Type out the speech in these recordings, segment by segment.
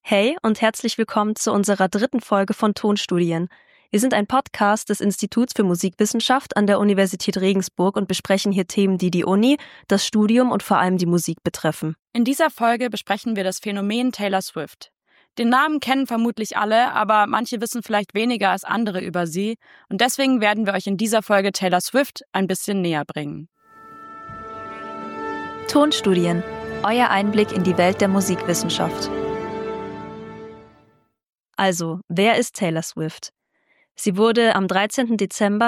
Hey und herzlich willkommen zu unserer 3. Folge von Tonstudien. Wir sind ein Podcast des Instituts für Musikwissenschaft an der Universität Regensburg und besprechen hier Themen, die die Uni, das Studium und vor allem die Musik betreffen. In dieser Folge besprechen wir das Phänomen Taylor Swift. Den Namen kennen vermutlich alle, aber manche wissen vielleicht weniger als andere über sie. Und deswegen werden wir euch in dieser Folge Taylor Swift ein bisschen näher bringen. Tonstudien, euer Einblick in die Welt der Musikwissenschaft. Also, wer ist Taylor Swift? Sie wurde am 13. Dezember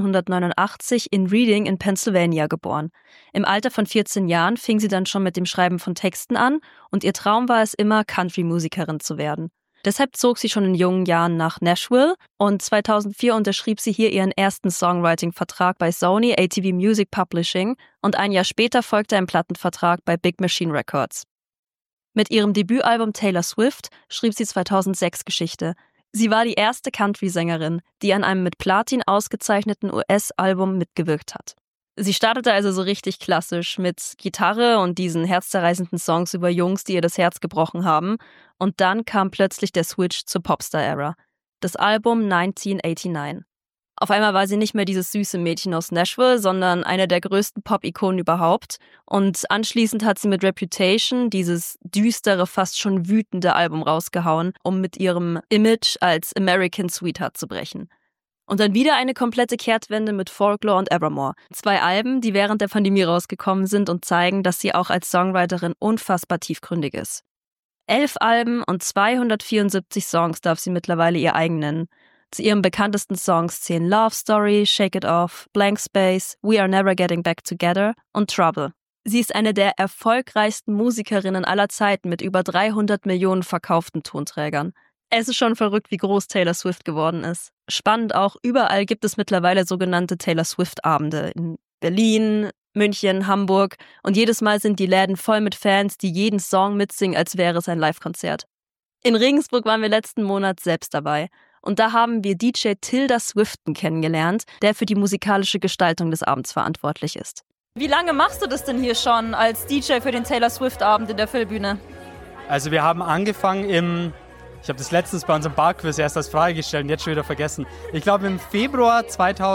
1989 in Reading in Pennsylvania geboren. Im Alter von 14 Jahren fing sie dann schon mit dem Schreiben von Texten an und ihr Traum war es immer, Country-Musikerin zu werden. Deshalb zog sie schon in jungen Jahren nach Nashville und 2004 unterschrieb sie hier ihren ersten Songwriting-Vertrag bei Sony ATV Music Publishing und ein Jahr später folgte ein Plattenvertrag bei Big Machine Records. Mit ihrem Debütalbum Taylor Swift schrieb sie 2006 Geschichte. Sie war die erste Country-Sängerin, die an einem mit Platin ausgezeichneten US-Album mitgewirkt hat. Sie startete also so richtig klassisch mit Gitarre und diesen herzzerreißenden Songs über Jungs, die ihr das Herz gebrochen haben. Und dann kam plötzlich der Switch zur Popstar-Ära. Das Album 1989. Auf einmal war sie nicht mehr dieses süße Mädchen aus Nashville, sondern eine der größten Pop-Ikonen überhaupt. Und anschließend hat sie mit Reputation dieses düstere, fast schon wütende Album rausgehauen, um mit ihrem Image als American Sweetheart zu brechen. Und dann wieder eine komplette Kehrtwende mit Folklore und Evermore. 2 Alben, die während der Pandemie rausgekommen sind und zeigen, dass sie auch als Songwriterin unfassbar tiefgründig ist. 11 Alben und 274 Songs darf sie mittlerweile ihr eigen nennen. Zu ihren bekanntesten Songs zählen Love Story, Shake It Off, Blank Space, We Are Never Getting Back Together und Trouble. Sie ist eine der erfolgreichsten Musikerinnen aller Zeiten mit über 300 Millionen verkauften Tonträgern. Es ist schon verrückt, wie groß Taylor Swift geworden ist. Spannend auch, überall gibt es mittlerweile sogenannte Taylor Swift-Abende. In Berlin, München, Hamburg. Und jedes Mal sind die Läden voll mit Fans, die jeden Song mitsingen, als wäre es ein Live-Konzert. In Regensburg waren wir letzten Monat selbst dabei. Und da haben wir DJ Tilda Swifton kennengelernt, der für die musikalische Gestaltung des Abends verantwortlich ist. Wie lange machst du das denn hier schon als DJ für den Taylor Swift-Abend in der Füllbühne? Also wir haben angefangen ich habe das letztens bei unserem Barquiz erst als Frage gestellt und jetzt schon wieder vergessen. Ich glaube im Februar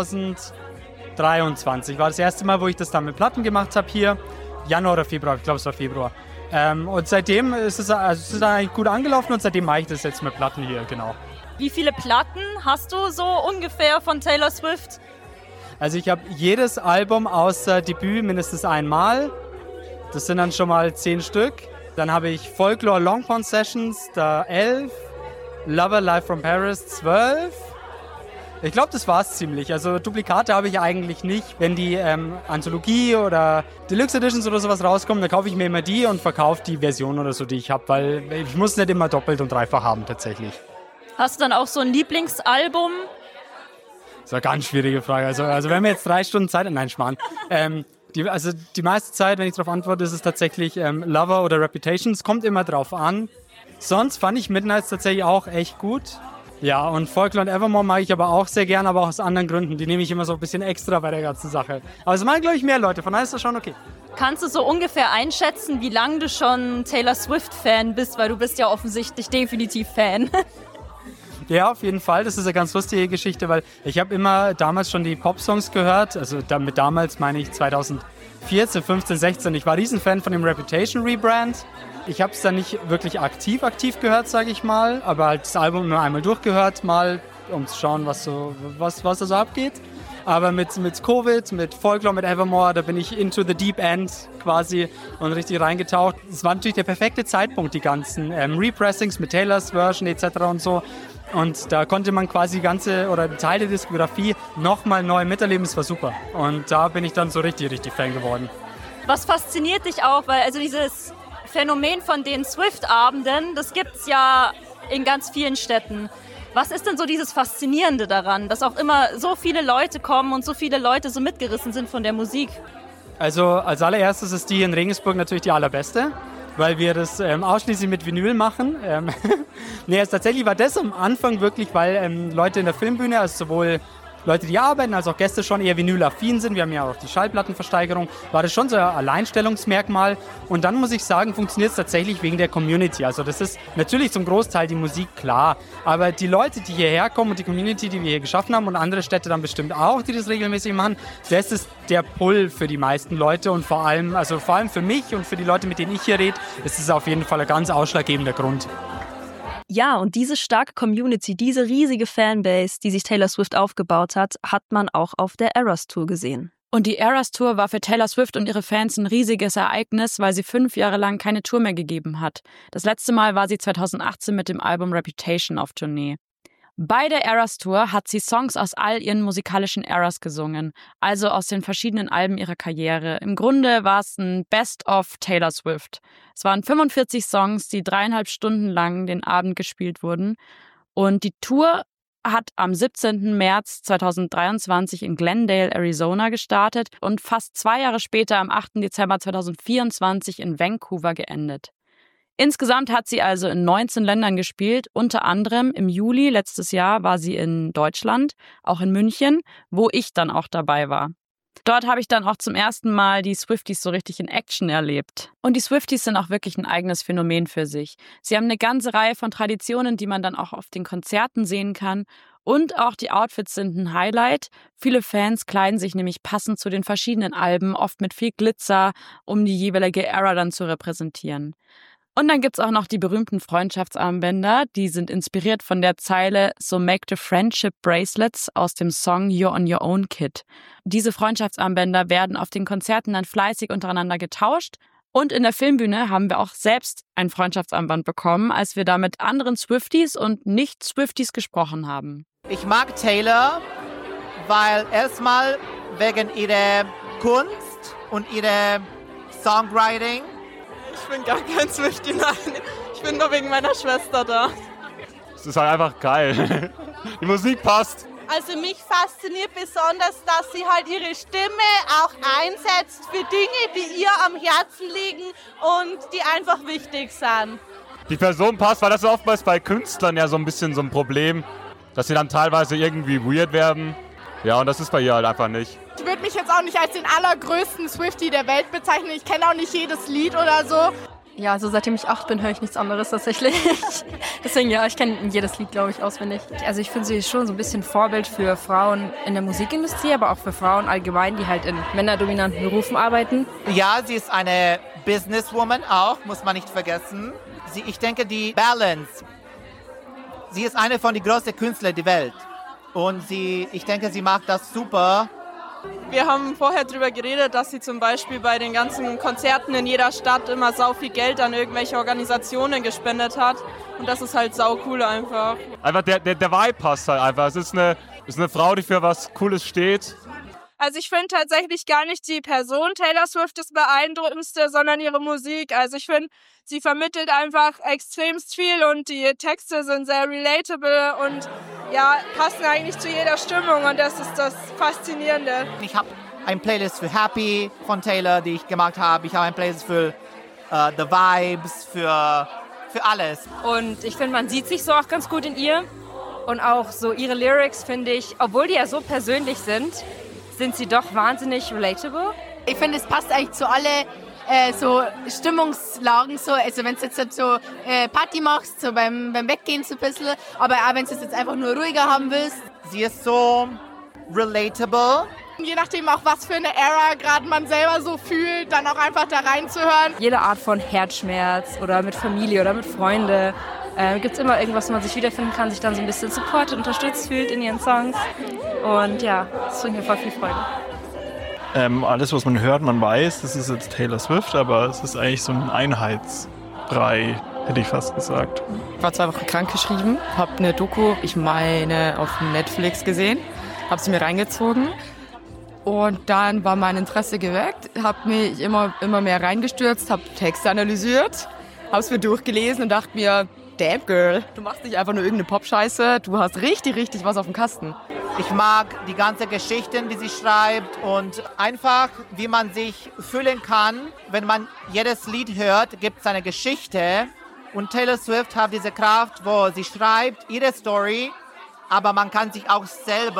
2023 war das erste Mal, wo ich das dann mit Platten gemacht habe hier. Januar oder Februar, ich glaube es war Februar. Und seitdem ist es eigentlich gut angelaufen und seitdem mache ich das jetzt mit Platten hier, genau. Wie viele Platten hast du so ungefähr von Taylor Swift? Also ich habe jedes Album außer Debüt mindestens einmal. Das sind dann schon mal 10 Stück. Dann habe ich Folklore Long Pond Sessions, da 11. Lover Live from Paris 12. Ich glaube, das war's ziemlich. Also Duplikate habe ich eigentlich nicht. Wenn die Anthologie oder Deluxe Editions oder sowas rauskommen, dann kaufe ich mir immer die und verkaufe die Version oder so, die ich habe. Weil ich muss nicht immer doppelt und dreifach haben tatsächlich. Hast du dann auch so ein Lieblingsalbum? Das ist eine ganz schwierige Frage. Also wenn wir jetzt 3 Stunden Zeit... Nein, Schmarrn. Die meiste Zeit, wenn ich darauf antworte, ist es tatsächlich Lover oder Reputation. Es kommt immer drauf an. Sonst fand ich Midnights tatsächlich auch echt gut. Ja, und Folklore und Evermore mag ich aber auch sehr gern, aber auch aus anderen Gründen. Die nehme ich immer so ein bisschen extra bei der ganzen Sache. Aber es machen, glaube ich, mehr Leute. Von daher ist das schon okay. Kannst du so ungefähr einschätzen, wie lange du schon Taylor Swift-Fan bist? Weil du bist ja offensichtlich definitiv Fan. Ja, auf jeden Fall. Das ist eine ganz lustige Geschichte, weil ich habe immer damals schon die Pop-Songs gehört. Also mit damals meine ich 2014, 15, 16. Ich war Riesenfan von dem Reputation-Rebrand. Ich habe es dann nicht wirklich aktiv gehört, sage ich mal. Aber halt das Album nur einmal durchgehört, mal, um zu schauen, was da so abgeht. Aber mit Covid, mit Folklore, mit Evermore, da bin ich into the deep end quasi und richtig reingetaucht. Es war natürlich der perfekte Zeitpunkt, die ganzen Repressings mit Taylors Version etc. und so. Und da konnte man quasi Teile der Diskografie nochmal neu miterleben. Es war super. Und da bin ich dann so richtig Fan geworden. Was fasziniert dich auch? Weil also dieses Phänomen von den Swift-Abenden, das gibt's ja in ganz vielen Städten. Was ist denn so dieses Faszinierende daran, dass auch immer so viele Leute kommen und so viele Leute so mitgerissen sind von der Musik? Also als allererstes ist die in Regensburg natürlich die allerbeste, weil wir das ausschließlich mit Vinyl machen. Tatsächlich war das am Anfang wirklich, weil Leute in der Filmbühne, also sowohl Leute, die arbeiten, als auch Gäste schon eher vinylaffin sind. Wir haben ja auch die Schallplattenversteigerung. War das schon so ein Alleinstellungsmerkmal. Und dann muss ich sagen, funktioniert es tatsächlich wegen der Community. Also das ist natürlich zum Großteil die Musik, klar. Aber die Leute, die hierher kommen und die Community, die wir hier geschaffen haben und andere Städte dann bestimmt auch, die das regelmäßig machen, das ist der Pull für die meisten Leute. Und vor allem für mich und für die Leute, mit denen ich hier rede, ist es auf jeden Fall ein ganz ausschlaggebender Grund. Ja, und diese starke Community, diese riesige Fanbase, die sich Taylor Swift aufgebaut hat, hat man auch auf der Eras Tour gesehen. Und die Eras Tour war für Taylor Swift und ihre Fans ein riesiges Ereignis, weil sie 5 Jahre lang keine Tour mehr gegeben hat. Das letzte Mal war sie 2018 mit dem Album Reputation auf Tournee. Bei der Eras Tour hat sie Songs aus all ihren musikalischen Eras gesungen, also aus den verschiedenen Alben ihrer Karriere. Im Grunde war es ein Best-of Taylor Swift. Es waren 45 Songs, die 3,5 Stunden lang den Abend gespielt wurden. Und die Tour hat am 17. März 2023 in Glendale, Arizona gestartet und fast 2 Jahre später am 8. Dezember 2024 in Vancouver geendet. Insgesamt hat sie also in 19 Ländern gespielt, unter anderem im Juli letztes Jahr war sie in Deutschland, auch in München, wo ich dann auch dabei war. Dort habe ich dann auch zum ersten Mal die Swifties so richtig in Action erlebt. Und die Swifties sind auch wirklich ein eigenes Phänomen für sich. Sie haben eine ganze Reihe von Traditionen, die man dann auch auf den Konzerten sehen kann. Und auch die Outfits sind ein Highlight. Viele Fans kleiden sich nämlich passend zu den verschiedenen Alben, oft mit viel Glitzer, um die jeweilige Ära dann zu repräsentieren. Und dann gibt's auch noch die berühmten Freundschaftsarmbänder. Die sind inspiriert von der Zeile So Make the Friendship Bracelets aus dem Song You're on Your Own Kid. Diese Freundschaftsarmbänder werden auf den Konzerten dann fleißig untereinander getauscht. Und in der Filmbühne haben wir auch selbst ein Freundschaftsarmband bekommen, als wir da mit anderen Swifties und Nicht-Swifties gesprochen haben. Ich mag Taylor, weil erstmal wegen ihrer Kunst und ihrer Songwriting. Ich bin gar kein Swiftie, nein. Ich bin nur wegen meiner Schwester da. Es ist halt einfach geil. Die Musik passt. Also mich fasziniert besonders, dass sie halt ihre Stimme auch einsetzt für Dinge, die ihr am Herzen liegen und die einfach wichtig sind. Die Person passt, weil das ist oftmals bei Künstlern ja so ein bisschen so ein Problem, dass sie dann teilweise irgendwie weird werden. Ja, und das ist bei ihr halt einfach nicht. Ich würde mich jetzt auch nicht als den allergrößten Swiftie der Welt bezeichnen. Ich kenne auch nicht jedes Lied oder so. Ja, also seitdem ich 8 bin, höre ich nichts anderes tatsächlich. Deswegen ja, ich kenne jedes Lied, glaube ich, auswendig. Also ich finde sie schon so ein bisschen Vorbild für Frauen in der Musikindustrie, aber auch für Frauen allgemein, die halt in männerdominanten Berufen arbeiten. Ja, sie ist eine Businesswoman auch, muss man nicht vergessen. Ich denke, die Balance. Sie ist eine von den größten Künstlern der Welt. Und ich denke, sie macht das super. Wir haben vorher darüber geredet, dass sie zum Beispiel bei den ganzen Konzerten in jeder Stadt immer sau viel Geld an irgendwelche Organisationen gespendet hat. Und das ist halt sau cool einfach. Einfach der Vibe passt halt einfach. Es ist eine Frau, die für was Cooles steht. Also ich finde tatsächlich gar nicht die Person Taylor Swift das Beeindruckendste, sondern ihre Musik. Also ich finde, sie vermittelt einfach extremst viel und die Texte sind sehr relatable und ja, passen eigentlich zu jeder Stimmung und das ist das Faszinierende. Ich habe eine Playlist für Happy von Taylor, die ich gemacht habe. Ich habe eine Playlist für The Vibes, für alles. Und ich finde, man sieht sich so auch ganz gut in ihr. Und auch so ihre Lyrics, finde ich, obwohl die ja so persönlich sind sie doch wahnsinnig relatable. Ich finde, es passt eigentlich zu alle so Stimmungslagen, so, also wenn du jetzt so Party machst, so beim Weggehen so ein bisschen, aber auch wenn du es jetzt einfach nur ruhiger haben willst. Sie ist so relatable. Je nachdem auch, was für eine Era gerade man selber so fühlt, dann auch einfach da reinzuhören. Jede Art von Herzschmerz oder mit Familie oder mit Freunden. Gibt es immer irgendwas, wo man sich wiederfinden kann, sich dann so ein bisschen supportet, unterstützt fühlt in ihren Songs. Und ja, das bringt mir voll viel Freude. Alles, was man hört, man weiß, das ist jetzt Taylor Swift, aber es ist eigentlich so ein Einheitsbrei, hätte ich fast gesagt. Ich war 2 Wochen krankgeschrieben, habe eine Doku, ich meine, auf Netflix gesehen, habe sie mir reingezogen. Und dann war mein Interesse geweckt, habe mich immer mehr reingestürzt, habe Texte analysiert, habe es mir durchgelesen und dachte mir, damn girl, du machst nicht einfach nur irgendeine Pop-Scheiße, du hast richtig was auf dem Kasten. Ich mag die ganzen Geschichten, die sie schreibt und einfach, wie man sich fühlen kann. Wenn man jedes Lied hört, gibt es eine Geschichte. Und Taylor Swift hat diese Kraft, wo sie schreibt ihre Story, aber man kann sich auch selber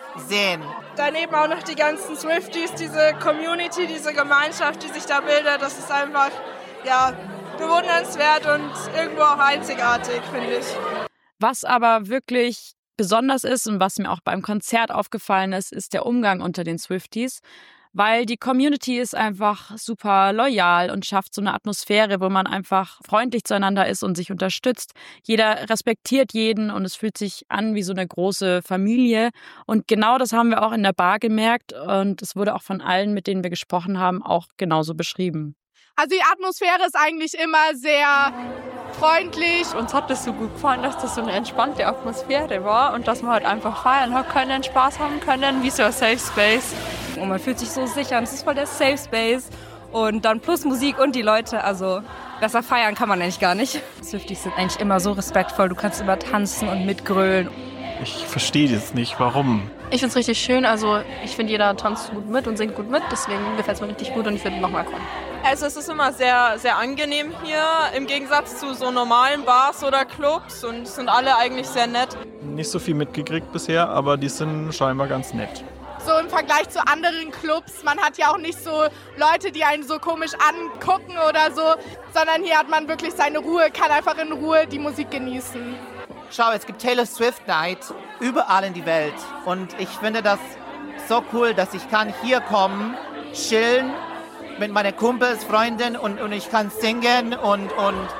sehen. Daneben auch noch die ganzen Swifties, diese Community, diese Gemeinschaft, die sich da bildet, das ist einfach, ja, bewundernswert und irgendwo auch einzigartig, finde ich. Was aber wirklich besonders ist und was mir auch beim Konzert aufgefallen ist, ist der Umgang unter den Swifties, weil die Community ist einfach super loyal und schafft so eine Atmosphäre, wo man einfach freundlich zueinander ist und sich unterstützt. Jeder respektiert jeden und es fühlt sich an wie so eine große Familie. Und genau das haben wir auch in der Bar gemerkt und es wurde auch von allen, mit denen wir gesprochen haben, auch genauso beschrieben. Also die Atmosphäre ist eigentlich immer sehr freundlich. Uns hat es so gut gefallen, dass das so eine entspannte Atmosphäre war und dass man halt einfach feiern hat können, Spaß haben können, wie so ein Safe Space. Und man fühlt sich so sicher und es ist voll der Safe Space. Und dann plus Musik und die Leute, also besser feiern kann man eigentlich gar nicht. Swifties sind eigentlich immer so respektvoll, du kannst immer tanzen und mitgrölen. Ich verstehe jetzt nicht, warum. Ich finde es richtig schön, also ich finde, jeder tanzt gut mit und singt gut mit, deswegen gefällt es mir richtig gut und ich würde nochmal kommen. Also es ist immer sehr, sehr angenehm hier, im Gegensatz zu so normalen Bars oder Clubs und sind alle eigentlich sehr nett. Nicht so viel mitgekriegt bisher, aber die sind scheinbar ganz nett. So im Vergleich zu anderen Clubs, man hat ja auch nicht so Leute, die einen so komisch angucken oder so, sondern hier hat man wirklich seine Ruhe, kann einfach in Ruhe die Musik genießen. Schau, es gibt Taylor Swift Night überall in die Welt und ich finde das so cool, dass ich kann hier kommen, chillen mit meinen Kumpels, Freunden und ich kann singen und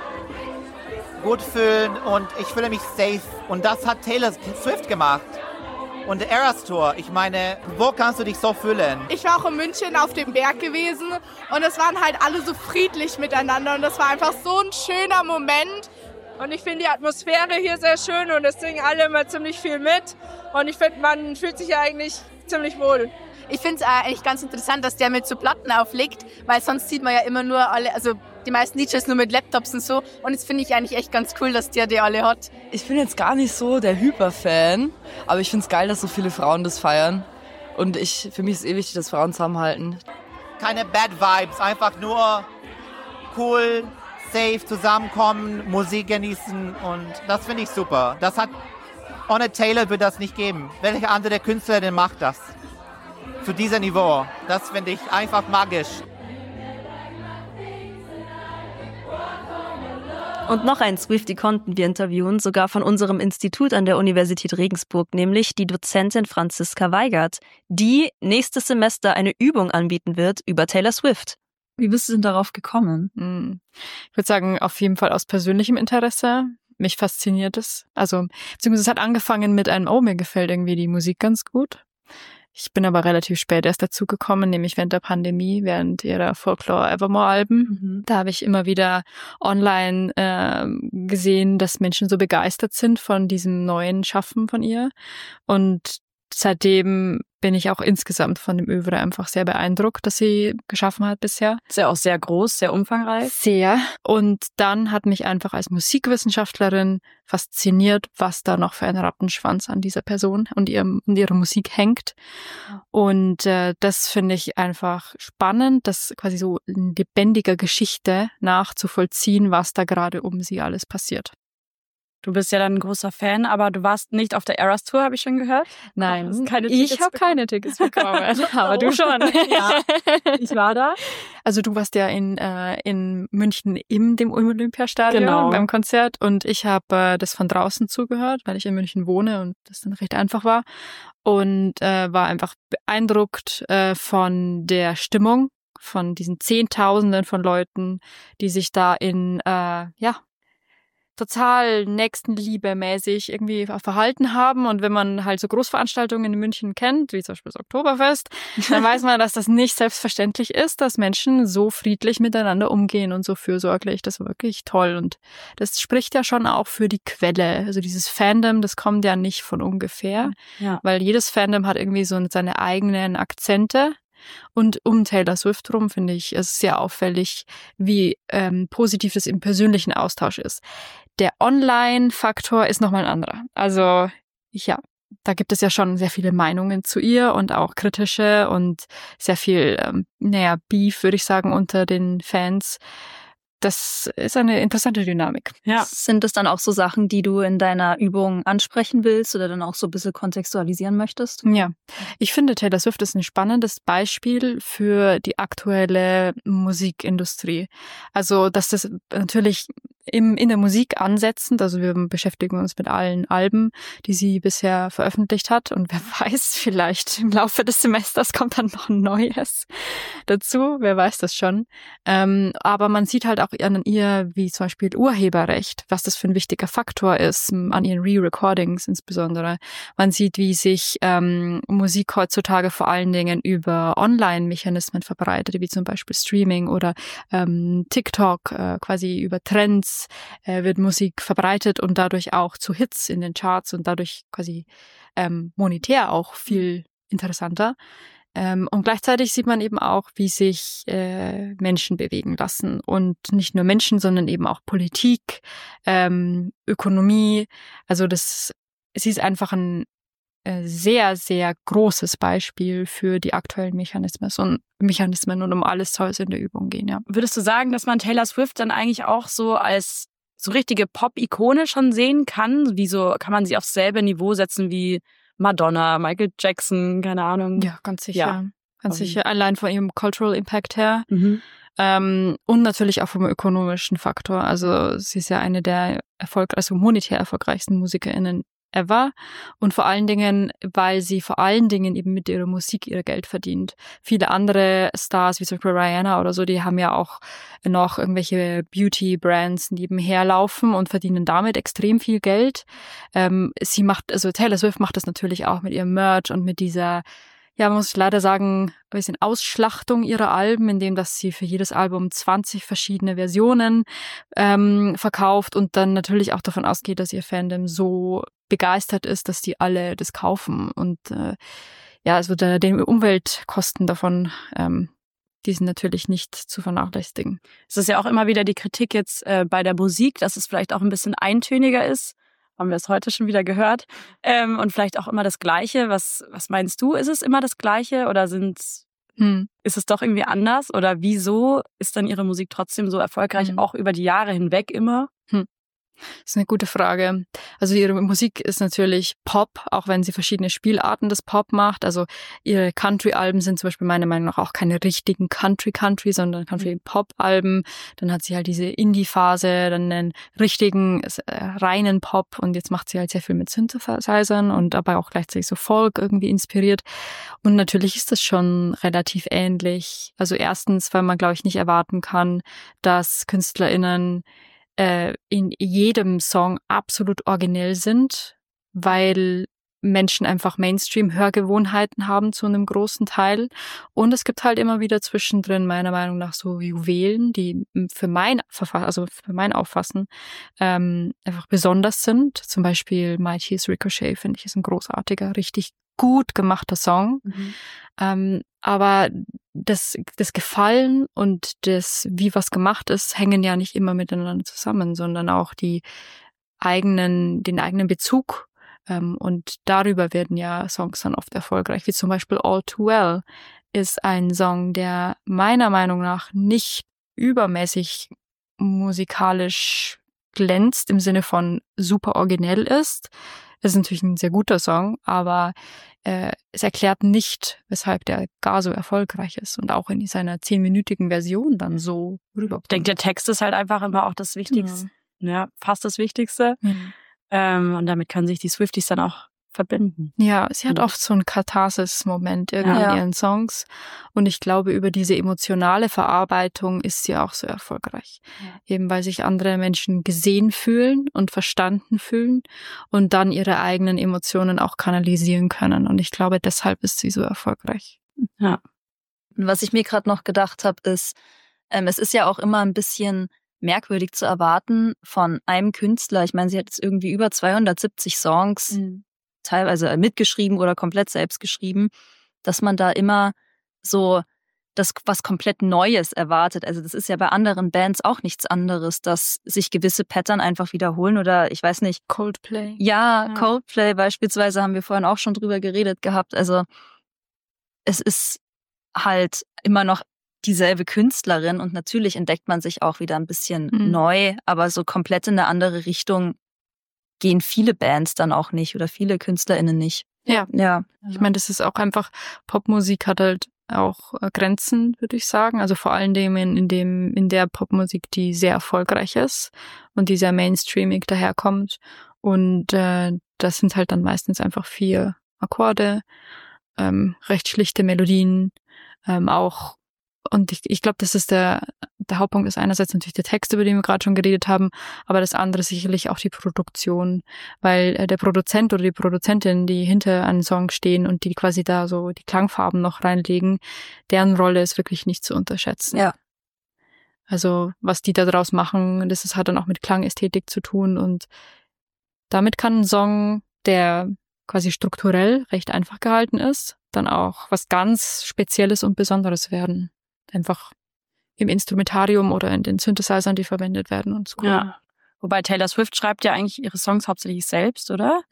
gut fühlen und ich fühle mich safe und das hat Taylor Swift gemacht. Und der Eras Tour, ich meine, wo kannst du dich so fühlen? Ich war auch in München auf dem Berg gewesen und es waren halt alle so friedlich miteinander und das war einfach so ein schöner Moment. Und ich finde die Atmosphäre hier sehr schön und es singen alle immer ziemlich viel mit und ich finde, man fühlt sich ja eigentlich ziemlich wohl. Ich finde es eigentlich ganz interessant, dass der mit so Platten auflegt, weil sonst sieht man ja immer nur alle, also die meisten DJs nur mit Laptops und so. Und das finde ich eigentlich echt ganz cool, dass der die alle hat. Ich bin jetzt gar nicht so der Hyper-Fan, aber ich finde es geil, dass so viele Frauen das feiern. Und für mich ist es wichtig, dass Frauen zusammenhalten. Keine Bad Vibes, einfach nur cool, safe zusammenkommen, Musik genießen und das finde ich super. Das hat, ohne Taylor würde das nicht geben. Welche andere Künstlerin macht das? Zu diesem Niveau. Das finde ich einfach magisch. Und noch einen Swiftie konnten wir interviewen, sogar von unserem Institut an der Universität Regensburg, nämlich die Dozentin Franziska Weigert, die nächstes Semester eine Übung anbieten wird über Taylor Swift. Wie bist du denn darauf gekommen? Ich würde sagen, auf jeden Fall aus persönlichem Interesse. Mich fasziniert es. Also, beziehungsweise es hat angefangen mit einem, mir gefällt irgendwie die Musik ganz gut. Ich bin aber relativ spät erst dazugekommen, nämlich während der Pandemie, während ihrer Folklore Evermore-Alben. Da habe ich immer wieder online gesehen, dass Menschen so begeistert sind von diesem neuen Schaffen von ihr. Und seitdem bin ich auch insgesamt von dem Övre einfach sehr beeindruckt, das sie geschaffen hat bisher. Ist ja auch sehr groß, sehr umfangreich. Sehr. Und dann hat mich einfach als Musikwissenschaftlerin fasziniert, was da noch für ein Rattenschwanz an dieser Person und ihrer Musik hängt. Und das finde ich einfach spannend, das quasi so in lebendiger Geschichte nachzuvollziehen, was da gerade um sie alles passiert. Du bist ja dann ein großer Fan, aber du warst nicht auf der Eras Tour, habe ich schon gehört. Nein, ich habe keine Tickets bekommen, aber du schon. Ja, ich war da. Also du warst ja in München in dem Olympiastadion beim Konzert und ich habe das von draußen zugehört, weil ich in München wohne und das dann recht einfach war und war einfach beeindruckt von der Stimmung, von diesen Zehntausenden von Leuten, die sich da in total nächstenliebemäßig irgendwie verhalten haben. Und wenn man halt so Großveranstaltungen in München kennt, wie zum Beispiel das Oktoberfest, dann weiß man, dass das nicht selbstverständlich ist, dass Menschen so friedlich miteinander umgehen und so fürsorglich. Das war wirklich toll. Und das spricht ja schon auch für die Quelle. Also dieses Fandom, das kommt ja nicht von ungefähr, weil jedes Fandom hat irgendwie so seine eigenen Akzente. Und um Taylor Swift rum finde ich es sehr auffällig, wie positiv es im persönlichen Austausch ist. Der Online-Faktor ist nochmal ein anderer. Also da gibt es ja schon sehr viele Meinungen zu ihr und auch kritische und sehr viel Beef, würde ich sagen, unter den Fans. das ist eine interessante Dynamik. Ja. Sind es dann auch so Sachen, die du in deiner Übung ansprechen willst oder dann auch so ein bisschen kontextualisieren möchtest? Ja, ich finde, Taylor Swift ist ein spannendes Beispiel für die aktuelle Musikindustrie. Also, dass das natürlich in der Musik ansetzend, also wir beschäftigen uns mit allen Alben, die sie bisher veröffentlicht hat, und wer weiß, vielleicht im Laufe des Semesters kommt dann noch ein neues dazu, wer weiß das schon. Aber man sieht halt auch an ihr, wie zum Beispiel Urheberrecht, was das für ein wichtiger Faktor ist, an ihren Re-Recordings insbesondere. Man sieht, wie sich Musik heutzutage vor allen Dingen über Online-Mechanismen verbreitet, wie zum Beispiel Streaming oder TikTok, quasi über Trends wird Musik verbreitet und dadurch auch zu Hits in den Charts und dadurch quasi monetär auch viel interessanter. Und gleichzeitig sieht man eben auch, wie sich Menschen bewegen lassen. Und nicht nur Menschen, sondern eben auch Politik, Ökonomie. Also sie ist einfach ein sehr, sehr großes Beispiel für die aktuellen Mechanismen und um alles soll es in der Übung gehen, ja. Würdest du sagen, dass man Taylor Swift dann eigentlich auch so als so richtige Pop-Ikone schon sehen kann? Wieso kann man sie aufs selbe Niveau setzen wie Madonna, Michael Jackson, keine Ahnung? Ja, ganz sicher. Ja. Ganz sicher, allein von ihrem Cultural Impact her. Und natürlich auch vom ökonomischen Faktor. Also sie ist ja eine der monetär erfolgreichsten MusikerInnen ever. Und vor allen Dingen, weil sie vor allen Dingen eben mit ihrer Musik ihr Geld verdient. Viele andere Stars, wie zum Beispiel Rihanna oder so, die haben ja auch noch irgendwelche Beauty-Brands nebenher laufen und verdienen damit extrem viel Geld. Taylor Swift macht das natürlich auch mit ihrem Merch und mit dieser, ja, man muss leider sagen, ein bisschen Ausschlachtung ihrer Alben, indem dass sie für jedes Album 20 verschiedene Versionen verkauft und dann natürlich auch davon ausgeht, dass ihr Fandom so begeistert ist, dass die alle das kaufen. Und also die Umweltkosten davon, die sind natürlich nicht zu vernachlässigen. Es ist ja auch immer wieder die Kritik jetzt bei der Musik, dass es vielleicht auch ein bisschen eintöniger ist. Haben wir es heute schon wieder gehört. Und vielleicht auch immer das Gleiche. Was meinst du? Ist es immer das Gleiche oder ist es doch irgendwie anders? Oder wieso ist dann ihre Musik trotzdem so erfolgreich, auch über die Jahre hinweg immer? Das ist eine gute Frage. Also ihre Musik ist natürlich Pop, auch wenn sie verschiedene Spielarten des Pop macht. Also ihre Country-Alben sind zum Beispiel meiner Meinung nach auch keine richtigen Country, sondern Country-Pop-Alben. Dann hat sie halt diese Indie-Phase, dann einen richtigen, reinen Pop und jetzt macht sie halt sehr viel mit Synthesizern und dabei auch gleichzeitig so Folk irgendwie inspiriert. Und natürlich ist das schon relativ ähnlich. Also erstens, weil man, glaube ich, nicht erwarten kann, dass KünstlerInnen in jedem Song absolut originell sind, weil Menschen einfach Mainstream-Hörgewohnheiten haben zu einem großen Teil. Und es gibt halt immer wieder zwischendrin, meiner Meinung nach, so Juwelen, die für mein Auffassen einfach besonders sind. Zum Beispiel Mighty is Ricochet, finde ich, ist ein großartiger, richtig gut gemachter Song. Aber das Gefallen und das, wie was gemacht ist, hängen ja nicht immer miteinander zusammen, sondern auch den eigenen Bezug. Und darüber werden ja Songs dann oft erfolgreich, wie zum Beispiel All Too Well ist ein Song, der meiner Meinung nach nicht übermäßig musikalisch glänzt, im Sinne von super originell ist. Es ist natürlich ein sehr guter Song, aber es erklärt nicht, weshalb der gar so erfolgreich ist und auch in seiner 10-minütigen Version dann so rüberkommt. Ich denke, der Text ist halt einfach immer auch das Wichtigste. Ja, fast das Wichtigste. Und damit können sich die Swifties dann auch verbinden. Ja, sie hat oft so einen Katharsis-Moment irgendwie in ihren Songs. Und ich glaube, über diese emotionale Verarbeitung ist sie auch so erfolgreich. Ja. Eben weil sich andere Menschen gesehen fühlen und verstanden fühlen und dann ihre eigenen Emotionen auch kanalisieren können. Und ich glaube, deshalb ist sie so erfolgreich. Ja. Und was ich mir gerade noch gedacht habe, ist, es ist ja auch immer ein bisschen merkwürdig zu erwarten von einem Künstler. Ich meine, sie hat jetzt irgendwie über 270 Songs teilweise mitgeschrieben oder komplett selbst geschrieben, dass man da immer so das was komplett Neues erwartet. Also das ist ja bei anderen Bands auch nichts anderes, dass sich gewisse Pattern einfach wiederholen oder ich weiß nicht. Coldplay. Ja, Coldplay beispielsweise haben wir vorhin auch schon drüber geredet gehabt. Also es ist halt immer noch dieselbe Künstlerin und natürlich entdeckt man sich auch wieder ein bisschen neu, aber so komplett in eine andere Richtung gehen viele Bands dann auch nicht oder viele KünstlerInnen nicht. Ja. Ja. Ich meine, das ist auch einfach, Popmusik hat halt auch Grenzen, würde ich sagen. Also vor allem in der Popmusik, die sehr erfolgreich ist und die sehr mainstreamig daherkommt. Und das sind halt dann meistens einfach 4 Akkorde, recht schlichte Melodien, auch. Und ich glaube, das ist der Hauptpunkt ist einerseits natürlich der Text, über den wir gerade schon geredet haben, aber das andere sicherlich auch die Produktion, weil der Produzent oder die Produzentin, die hinter einem Song stehen und die quasi da so die Klangfarben noch reinlegen, deren Rolle ist wirklich nicht zu unterschätzen. Ja. Also was die da draus machen, das hat dann auch mit Klangästhetik zu tun und damit kann ein Song, der quasi strukturell recht einfach gehalten ist, dann auch was ganz Spezielles und Besonderes werden. Einfach im Instrumentarium oder in den Synthesizern, die verwendet werden und so. Ja. Wobei Taylor Swift schreibt ja eigentlich ihre Songs hauptsächlich selbst, oder?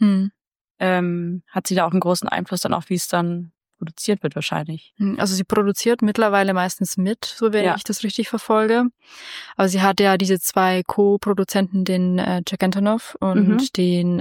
Hat sie da auch einen großen Einfluss dann auch, wie es dann produziert wird wahrscheinlich? Also sie produziert mittlerweile meistens mit, so wenn ich das richtig verfolge. Aber sie hat ja diese 2 Co-Produzenten, den Jack Antonoff und den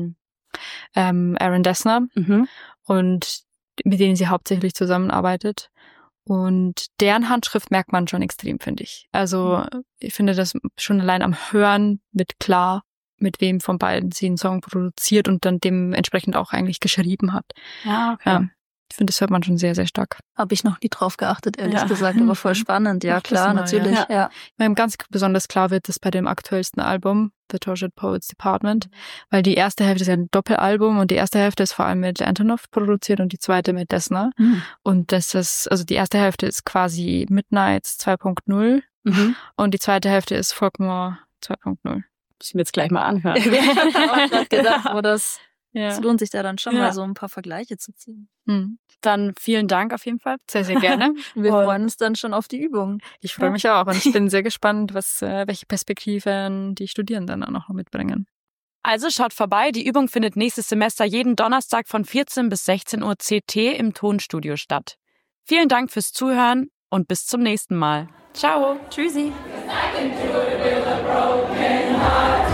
Aaron Dessner und mit denen sie hauptsächlich zusammenarbeitet. Und deren Handschrift merkt man schon extrem, finde ich. Also ich finde das schon allein am Hören wird klar, mit wem von beiden sie einen Song produziert und dann dementsprechend auch eigentlich geschrieben hat. Ja, okay. Ja, ich finde, das hört man schon sehr, sehr stark. Habe ich noch nie drauf geachtet, ehrlich gesagt, aber voll spannend. Ja, klar, natürlich. Ja. Ganz besonders klar wird das bei dem aktuellsten Album, The Tortured Poets Department, weil die erste Hälfte ist ja ein Doppelalbum und die erste Hälfte ist vor allem mit Antonoff produziert und die zweite mit Dessner. Und das ist, also die erste Hälfte ist quasi Midnights 2.0 und die zweite Hälfte ist Folkmore 2.0. Muss ich mir jetzt gleich mal anhören. Ich habe gerade gedacht, es lohnt sich da dann schon mal so ein paar Vergleiche zu ziehen. Dann vielen Dank auf jeden Fall. Sehr, sehr gerne. Wir freuen uns dann schon auf die Übung. Ich freue mich auch und ich bin sehr gespannt, welche Perspektiven die Studierenden dann auch noch mitbringen. Also schaut vorbei, die Übung findet nächstes Semester jeden Donnerstag von 14 bis 16 Uhr CT im Tonstudio statt. Vielen Dank fürs Zuhören und bis zum nächsten Mal. Ciao. Tschüssi. I can do it with a broken heart.